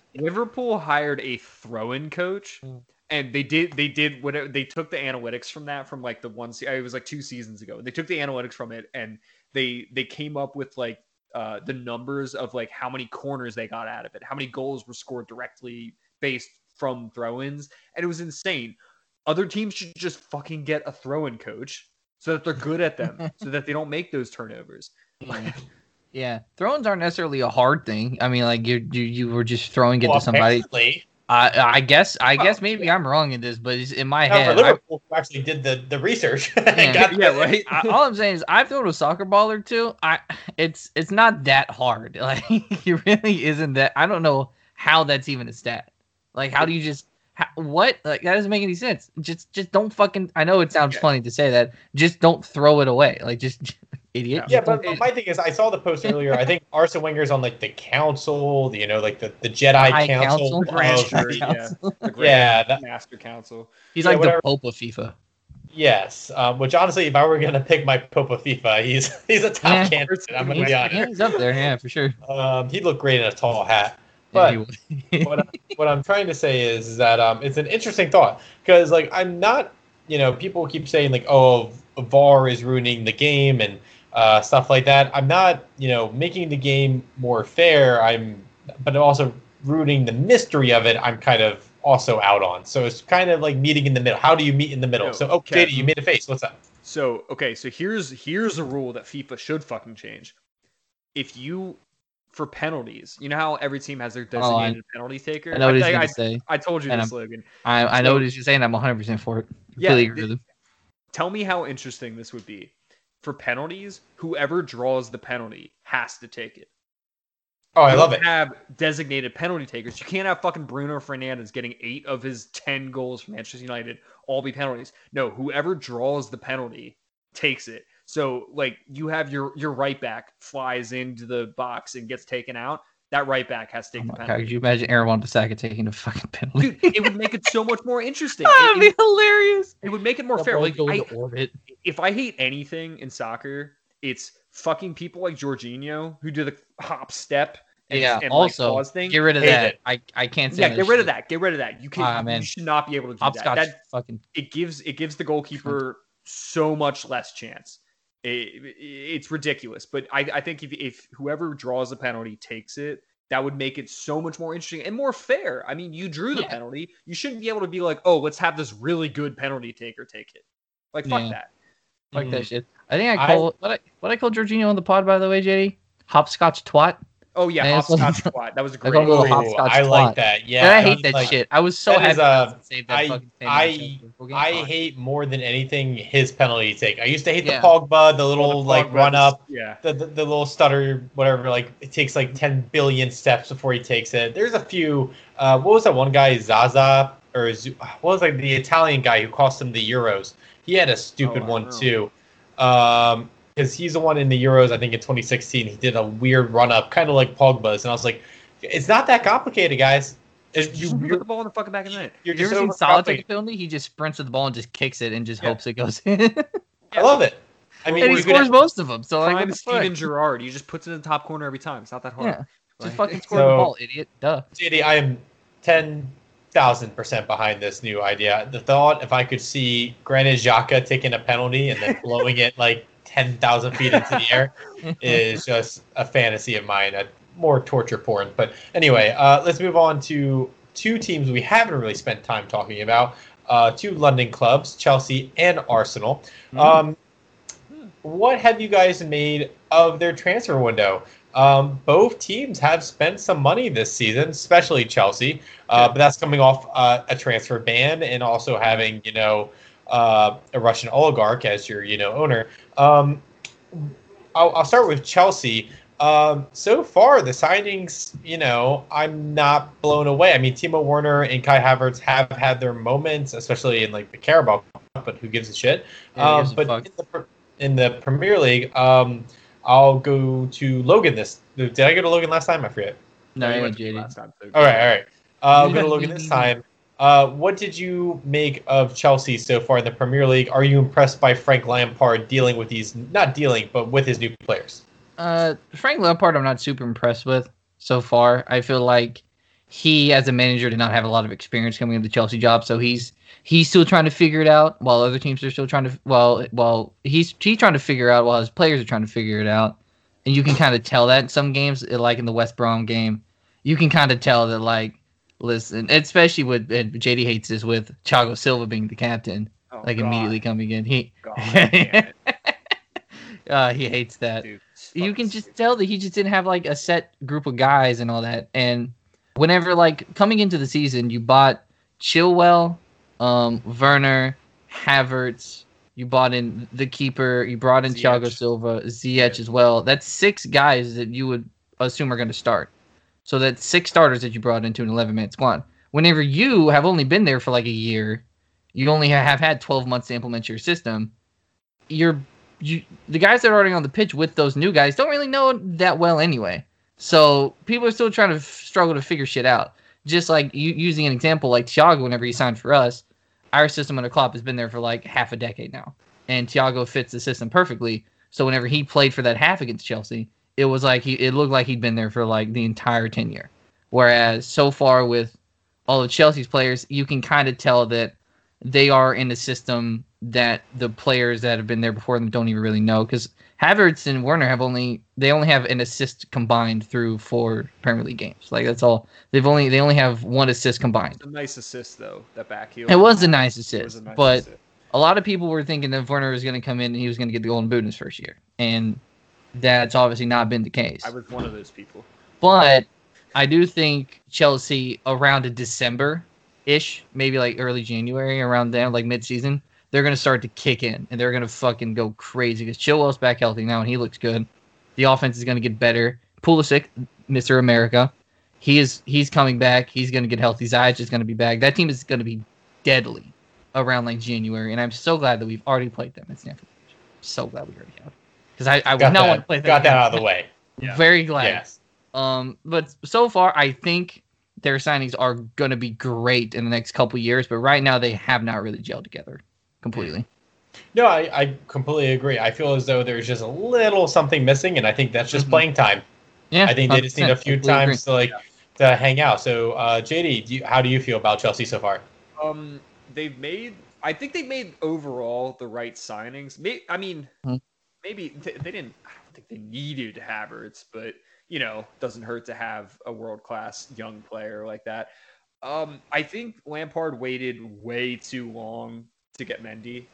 a throw-in coach, and they did whatever. They took the analytics from that from the one. It was 2 seasons ago. They took the analytics from it, and they came up with the numbers of how many corners they got out of it, how many goals were scored directly based from throw-ins, and it was insane. Other teams should just fucking get a throw-in coach so that they're good at them, so that they don't make those turnovers. Yeah, throw-ins aren't necessarily a hard thing. I mean, you were just throwing it to somebody. Apparently. I guess maybe I'm wrong in this, but it's in my Now, for head. Liverpool, who actually did the research. Right. All I'm saying is I've thrown a soccer ball or two. It's not that hard. Like it really isn't that. I don't know how that's even a stat. Like how do you just what? Like that doesn't make any sense. Just don't fucking. I know it sounds funny to say that. Just don't throw it away. Like just idiot. Yeah, but my thing is, I saw the post earlier. I think Arsene Wenger's on like the council, like the Jedi Council. The Grand Jury, the Master Council. He's like the Pope of FIFA. Yes, which honestly, if I were gonna pick my Pope of FIFA, he's a top candidate. I'm gonna be honest. Yeah, he's up there, yeah, for sure. He'd look great in a tall hat. But what I'm trying to say is that it's an interesting thought because like I'm not, people keep saying like, oh, VAR is ruining the game and stuff like that. I'm not, making the game more fair. But also rooting the mystery of it. I'm kind of also out on. So it's kind of like meeting in the middle. How do you meet in the middle? JD, you made a face. What's up? So here's a rule that FIFA should fucking change. If you for penalties, you know how every team has their designated penalty taker. I know what he's going to say. I told you this, Logan. I know what he's saying. I'm 100% for it. Completely agree with him. Tell me how interesting this would be. For penalties, whoever draws the penalty has to take it. Oh, I love it. You have designated penalty takers. You can't have fucking Bruno Fernandes getting 8 of his 10 goals for Manchester United all be penalties. No, whoever draws the penalty takes it. So, like, you have your right back flies into the box and gets taken out. That right back has to take the penalty. Could you imagine Aaron Wan-Bissaka taking a fucking penalty? Dude, it would make it so much more interesting. That'd be hilarious. It would make it more fair. Like, if I hate anything in soccer, it's fucking people like Jorginho who do the hop step. And also, like, pause thing. Get rid of that. I can't say get rid of that. Get rid of that. You can. You should not be able to do that. It gives the goalkeeper so much less chance. It's ridiculous, but I think if whoever draws the penalty takes it, that would make it so much more interesting and more fair. I mean, you drew the penalty. You shouldn't be able to be like, oh, let's have this really good penalty taker take it. Like, fuck that. Fuck that shit. I think I called what I called Jorginho on the pod, by the way, JD? Hopscotch twat. Oh yeah, hopscotch twat. That was a great. I like that. Yeah, I hate that shit. I was so happy to save that fucking penalty. I hate more than anything his penalty take. I used to hate the Pogba, the little like run up, the little stutter, whatever. Like it takes like 10 billion steps before he takes it. There's a few. What was that one guy, Zaza, or what was like the Italian guy who cost him the Euros? He had a stupid one too. Because he's the one in the Euros, I think in 2016, he did a weird run-up, kind of like Pogba's, and I was like, it's not that complicated, guys. You put the ball in the fucking back of the net. You've ever seen Salah take a penalty? He just sprints with the ball and just kicks it and just hopes it goes in. I love it. I mean, and he scores most of them. So like, Steven Gerrard, he just puts it in the top corner every time. It's not that hard. Yeah. Just fucking score the ball, idiot. Duh. JD, I am 10,000% behind this new idea. The thought, if I could see Granit Xhaka taking a penalty and then blowing it like 10,000 feet into the air is just a fantasy of mine. More torture porn. But anyway, let's move on to two teams we haven't really spent time talking about. Two London clubs, Chelsea and Arsenal. What have you guys made of their transfer window? Both teams have spent some money this season, especially Chelsea, but that's coming off a transfer ban and also having, a Russian oligarch as your, owner. I'll start with Chelsea. So far, the signings, I'm not blown away. I mean, Timo Werner and Kai Havertz have had their moments, especially in like the Carabao Cup, but who gives a shit? But in the Premier League, I'll go to Logan Did I go to Logan last time? I forget. No, you went JD last time. All right. I'll go to Logan this time. What did you make of Chelsea so far in the Premier League? Are you impressed by Frank Lampard dealing with with his new players? Frank Lampard, I'm not super impressed with so far. I feel like he, as a manager, did not have a lot of experience coming into the Chelsea job, so he's still trying to figure it out, while other teams are still trying to. He's trying to figure it out while his players are trying to figure it out, and you can kind of tell that in some games, like in the West Brom game, you can kind of tell that like. Listen, especially with JD hates this with Thiago Silva being the captain, immediately coming in. He hates that. Dude, you can just tell that he just didn't have like a set group of guys and all that. And whenever like coming into the season, you bought Chilwell, Werner, Havertz. You bought in the keeper. You brought in Thiago Silva, Ziyech as well. That's 6 guys that you would assume are going to start. So that's 6 starters that you brought into an 11-man squad. Whenever you have only been there for like a year, you only have had 12 months to implement your system. The guys that are already on the pitch with those new guys don't really know that well anyway. So people are still trying to struggle to figure shit out. Just like using an example like Thiago, whenever he signed for us, our system under Klopp has been there for like half a decade now. And Thiago fits the system perfectly. So whenever he played for that half against Chelsea, it was like it looked like he'd been there for like the entire tenure. Whereas so far with all of Chelsea's players, you can kind of tell that they are in a system that the players that have been there before them don't even really know. Because Havertz and Werner only have an assist combined through 4 Premier League games. Like that's all. They only have 1 assist combined. It's a nice assist though. That back heel. It was a nice assist, but a lot of people were thinking that Werner was going to come in and he was going to get the Golden Boot in his first year, and that's obviously not been the case. I was one of those people. But I do think Chelsea around a December-ish, maybe like early January, around then, like mid-season, they're going to start to kick in, and they're going to fucking go crazy because Chilwell's back healthy now, and he looks good. The offense is going to get better. Pulisic, Mr. America, he's coming back. He's going to get healthy. Ziyech is going to be back. That team is going to be deadly around like January, and I'm so glad that we've already played them at Stamford Bridge. So glad we already have. Because I would not want to play them. Got that out of the way. Yeah. Very glad. Yes. But so far, I think their signings are going to be great in the next couple years, but right now they have not really gelled together completely. No, I completely agree. I feel as though there's just a little something missing, and I think that's just playing time. Yeah, I think they just need a few times to to hang out. So, JD, how do you feel about Chelsea so far? I think they've made overall the right signings. Maybe they didn't. I don't think they needed Havertz, but doesn't hurt to have a world-class young player like that. I think Lampard waited way too long to get Mendy.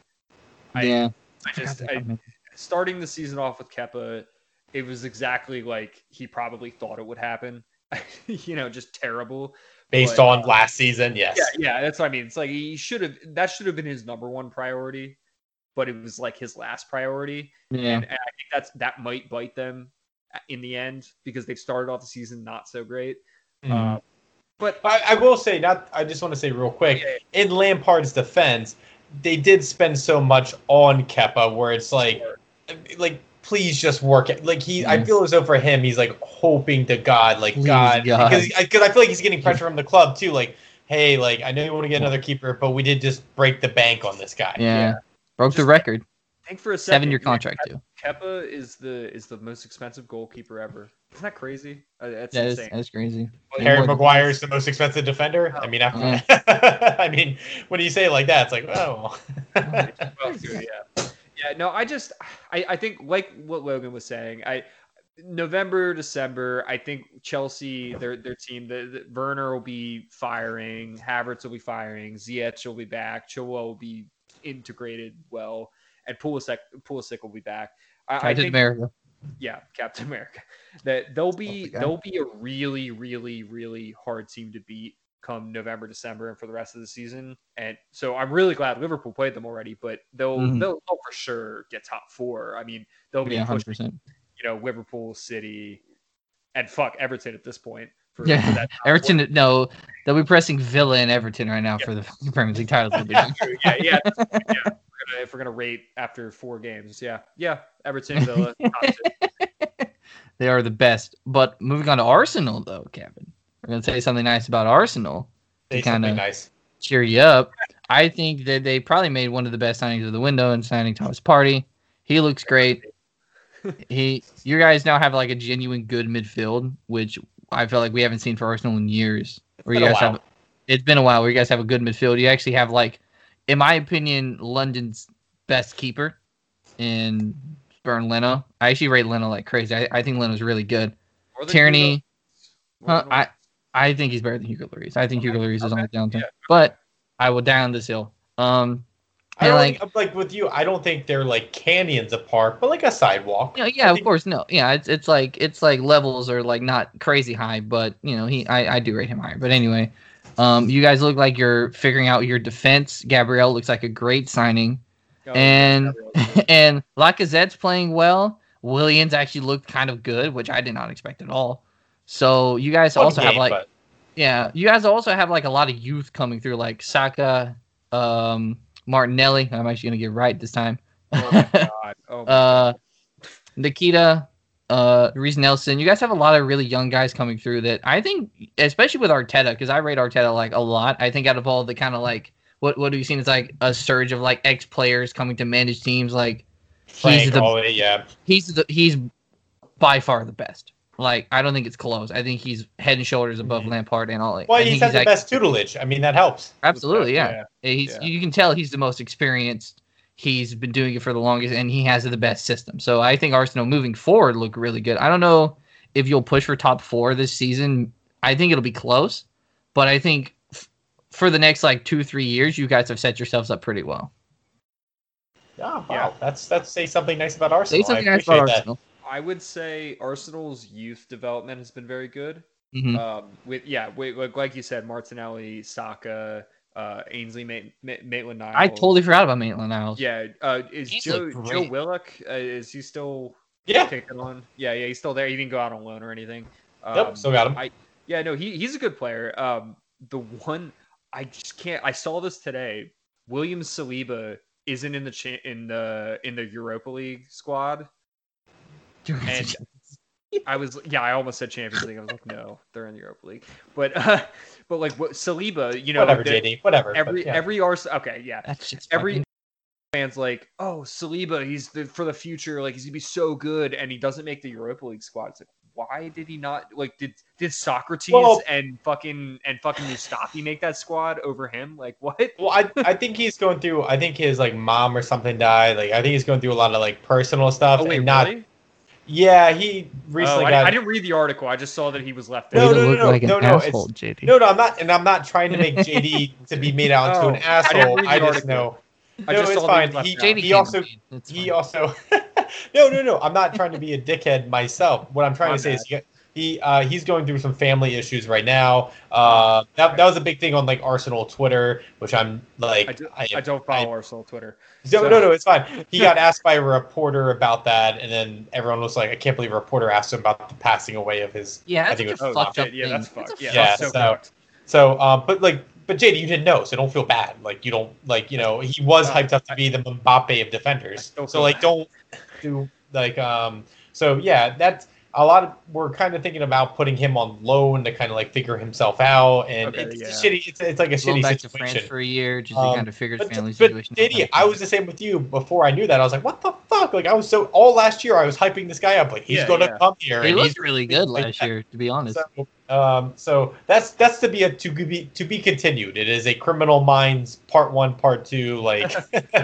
Starting the season off with Kepa, it was exactly like he probably thought it would happen. Just terrible. Based on last season, yes. Yeah, that's what I mean. It's like that should have been his number 1 priority, but it was like his last priority. Yeah. And I think that might bite them in the end because they've started off the season not so great. Mm-hmm. But I will say, I just want to say real quick, in Lampard's defense, they did spend so much on Kepa where it's like please just work it. Like I feel as though for him, he's like hoping to God, God. Because I feel like he's getting pressure from the club too. Like, hey, like I know you want to get another keeper, but we did just break the bank on this guy. Yeah. Broke the record. Think for a second. 7-year contract too. Kepa is the most expensive goalkeeper ever. Isn't that crazy? That's insane. That's crazy. Harry Maguire is the most expensive defender. I mean, I mean, when you say it like that, it's like, oh. Yeah. No, I think like what Logan was saying. November, December. I think Chelsea, their team, the Werner will be firing, Havertz will be firing, Ziyech will be back, Chilwell will be integrated well, and Pulisic will be back. Captain America. Yeah, Captain America. That they'll be a really, really, really hard team to beat come November, December, and for the rest of the season. And so I'm really glad Liverpool played them already, but they'll for sure get top 4. I mean, they'll be 100%. Liverpool, City, and Everton at this point. For that Everton. 4. No, they'll be pressing Villa and Everton right now for the Premier League titles. Yeah. If we're gonna rate after 4 games, Everton, Villa. They are the best. But moving on to Arsenal, though, Kevin, we're gonna say something nice about Arsenal to kind of cheer you up. I think that they probably made one of the best signings of the window in signing Thomas Partey. He looks great. You guys now have like a genuine good midfield, which I feel like we haven't seen for Arsenal in years. It's been a while where you guys have a good midfield. You actually have in my opinion, London's best keeper in Bernd Leno. I actually rate Leno like crazy. I think Leno's really good. Tierney, I think he's better than Hugo Lloris. I think Hugo Lloris is on the downturn, but I will die on this hill. I I And don't like with you. I don't think they're like canyons apart, but like a sidewalk. yeah, of course, no, yeah, it's like levels are like not crazy high, but I do rate him higher. But anyway, you guys look like you're figuring out your defense. Gabriel looks like a great signing, and and Lacazette's playing well. Williams actually looked kind of good, which I did not expect at all. So you guys also have like, you guys also have like a lot of youth coming through, like Saka, Martinelli. I'm actually gonna get right this time. Oh my god. Oh my god. Nikita, Reese Nelson. You guys have a lot of really young guys coming through that I think, especially with Arteta, because I rate Arteta like a lot. I think out of all the kind of like what have you seen? It's like a surge of like ex players coming to manage teams. Like he's by far the best. Like I don't think it's close. I think he's head and shoulders above Lampard and all. Well, he's had the best tutelage. I mean, that helps. Absolutely, yeah. You can tell he's the most experienced. He's been doing it for the longest, and he has the best system. So I think Arsenal moving forward look really good. I don't know if you'll push for top 4 this season. I think it'll be close, but I think for the next like 2-3 years, you guys have set yourselves up pretty well. Oh, wow. That's say something nice about Arsenal. Say something nice about Arsenal. I would say Arsenal's youth development has been very good. Mm-hmm. Like you said, Martinelli, Saka, Ainsley, Maitland-Niles. I totally forgot about Maitland-Niles. Yeah, is Joe Willock? Is he still kicking on? Yeah, he's still there. He didn't go out on loan or anything. Yep, still got him. He's a good player. The one I just can't. I saw this today. William Saliba isn't in the Europa League squad. And I almost said Champions League. I was like, no, they're in the Europa League. But like what Saliba, whatever, JD, whatever. Every Arsenal, okay, yeah. That's just every fans like, oh, Saliba, he's for the future, like he's gonna be so good, and he doesn't make the Europa League squad. It's like, why did he not? Like, did Socrates and fucking Mustafi make that squad over him? Like, what? Well, I think he's going through. I think his like mom or something died. Like, I think he's going through a lot of like personal stuff. Oh wait, and not. Really? Yeah, he recently got. I didn't read the article. I just saw that he was left. No, JD. No, I'm not trying to make JD to be made out into an asshole. I just know. No, it's fine. He also. No. I'm not trying to be a dickhead myself. What I'm trying to say is he's going through some family issues right now. That was a big thing on like Arsenal Twitter, which I'm like. I don't follow Arsenal Twitter. No, it's fine. He got asked by a reporter about that, and then everyone was like, "I can't believe a reporter asked him about the passing away of his." Yeah, I think it was fucked up. Yeah, that's fucked. Yeah, but JD, you didn't know, so don't feel bad. Like you don't he was hyped up to be the Mbappe of defenders. So like don't do like so yeah, that's a lot of we're kind of thinking about putting him on loan to kind of like figure himself out, and it's shitty. It's like a shitty back situation. To France for a year, just to kind of figure his family situation. But JD, I was the same with you before I knew that. I was like, what the fuck? Like I was all last year I was hyping this guy up, like he's gonna come here. He looked really good last year, to be honest. So that's to be continued. It is a Criminal Minds Part 1, Part 2, like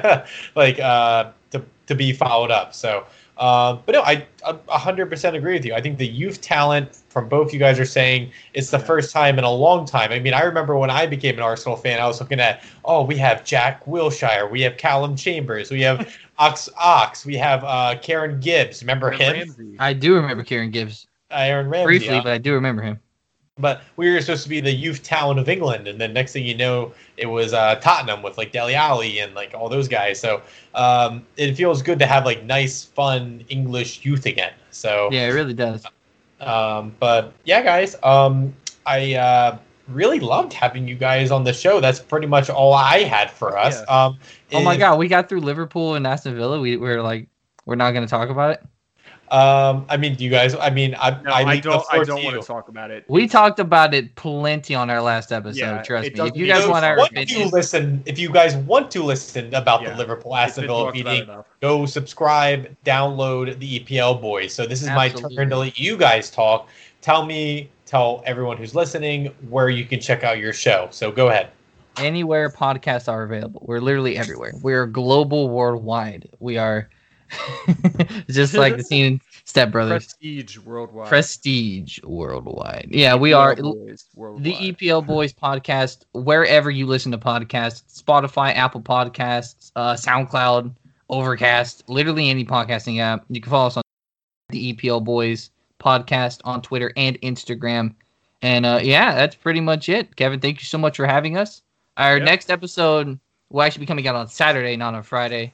to be followed up. So. But no, I 100% agree with you. I think the youth talent from both you guys are saying it's the first time in a long time. I mean, I remember when I became an Arsenal fan, I was looking at, we have Jack Wilshere, we have Callum Chambers, we have Ox, we have Kieran Gibbs. Remember him? Ramsey. I do remember Kieran Gibbs. Aaron Ramsey. Briefly, but I do remember him. But we were supposed to be the youth talent of England, and then next thing you know, it was Tottenham with like Dele Alli and like all those guys. So it feels good to have like nice, fun English youth again. So yeah, it really does. But yeah, guys, I really loved having you guys on the show. That's pretty much all I had for us. Yeah. Oh my God, we got through Liverpool and Aston Villa. We're not going to talk about it. I mean, do you guys? I mean, I don't want to talk about it. We talked about it plenty on our last episode. Trust me. If you guys want our opinion, if you guys want to listen about the Liverpool Aston Villa meeting, go subscribe, download the EPL boys. So this is my turn to let you guys talk. Tell everyone who's listening where you can check out your show. So go ahead. Anywhere podcasts are available. We're literally everywhere. We're global, worldwide. We are Just like the scene in Step Brothers. Prestige worldwide. Prestige worldwide. Yeah, we are the EPL Boys podcast. Wherever you listen to podcasts, Spotify, Apple Podcasts, SoundCloud, Overcast, literally any podcasting app. You can follow us on the EPL Boys podcast on Twitter and Instagram. And yeah, that's pretty much it. Kevin, thank you so much for having us. Our next episode will actually be coming out on Saturday, not on Friday.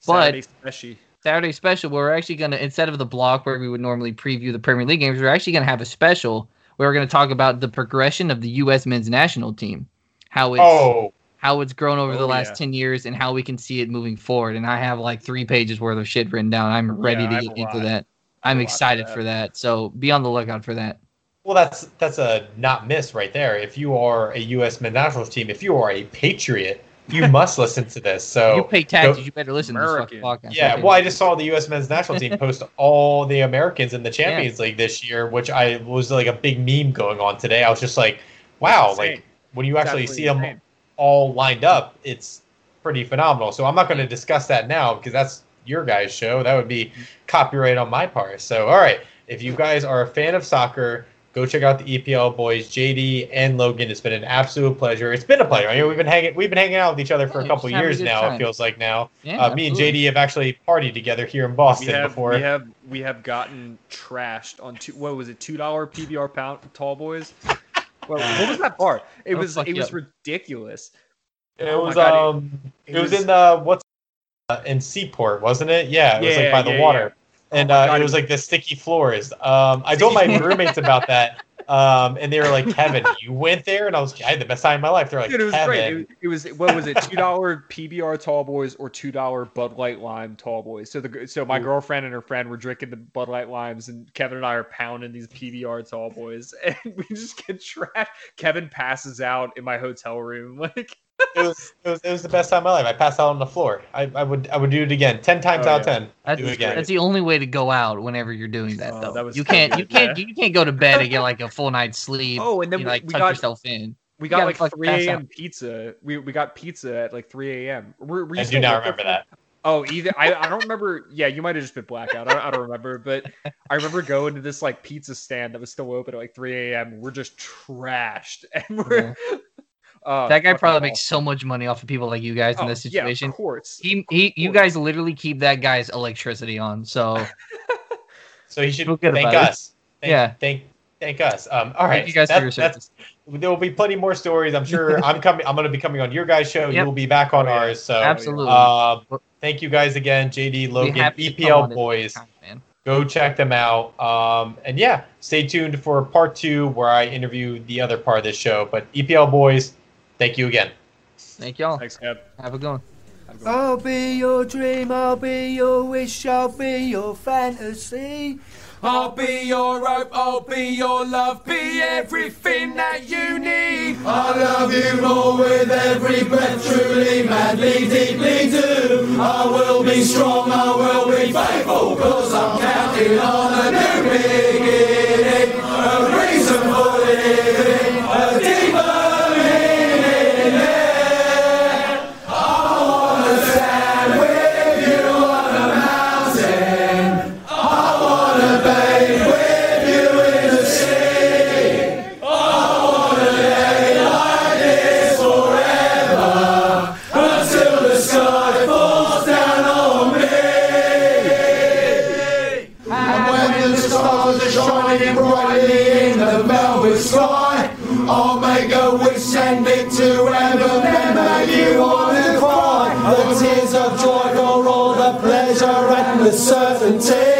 Saturday special, where we're actually going to, instead of the block where we would normally preview the Premier League games, we're actually going to have a special where we're going to talk about the progression of the U.S. men's national team, how it's grown over the last 10 years and how we can see it moving forward. And I have like 3 pages worth of shit written down. I'm ready to get into that. I'm excited for that. So be on the lookout for that. Well, that's a not miss right there. If you are a U.S. men's national team, if you are a patriot, you must listen to this. So you pay taxes, you better listen to this fucking podcast. Yeah, well, I just saw the U.S. men's national team post all the Americans in the Champions League this year, which I was like a big meme going on today. I was just like, wow, like when you actually see them all lined up, it's pretty phenomenal. So I'm not going to discuss that now because that's your guys' show. That would be copyright on my part. So, all right, if you guys are a fan of soccer, go check out the EPL Boys, JD and Logan. It's been an absolute pleasure. It's been a pleasure. I mean, we've been hanging out with each other for a couple years now. Time. It feels like now. Yeah, me and JD have actually partied together here in Boston before. We have gotten trashed on $2 PBR tall boys. What was that bar? It was ridiculous. It was in the in Seaport, wasn't it? Yeah, it was like by the water. And it was like the sticky floors. I told my roommates about that, and they were like, "Kevin, you went there?" And I had the best time of my life. They're like, "Dude, it was Kevin. great. It was what was it? $2 PBR tall boys or $2 Bud Light Lime tall boys." So my girlfriend and her friend were drinking the Bud Light Limes, and Kevin and I are pounding these PBR tall boys, and we just get trashed. Kevin passes out in my hotel room, like. It was the best time of my life. I passed out on the floor. I would do it again. 10 times out of 10. Do it again. That's the only way to go out whenever you're doing that though. You can't go to bed and get like a full night's sleep. Oh, and then we got yourself in. We got like 3 a.m. pizza. We got pizza at like 3 a.m. I do not remember that. Oh, either I don't remember. Yeah, you might have just been blackout. I don't remember, but I remember going to this like pizza stand that was still open at like 3 a.m. We're just trashed, and we're. That guy probably makes so much money off of people like you guys in this situation. Yeah, of course. You guys literally keep that guy's electricity on, so he should thank us. Thank us. All right. Thank you guys for your service. There will be plenty more stories. I'm sure I'm going to be coming on your guys' show. You'll be back on ours. So absolutely. Thank you guys again, JD, Logan, EPL Boys. Go check them out. And yeah, stay tuned for part 2 where I interview the other part of this show. But EPL Boys, thank you again. Thank y'all. Thanks, Kev. Have a good one. I'll be your dream, I'll be your wish, I'll be your fantasy. I'll be your hope, I'll be your love, be everything that you need. I love you more with every breath, truly, madly, deeply do. I will be strong, I will be faithful, cause I'm counting on a new beginning, a reason for living, a deeper meaning there. I wanna stand with you on a mountain, I wanna bathe with you in the sea, I wanna lay like this forever, until the sky falls down on me. And when the stars are shining brightly in the velvet sky, I'll make a wish, send it to heaven, then make you wanna cry. The tears of joy for all the pleasure and the certainty.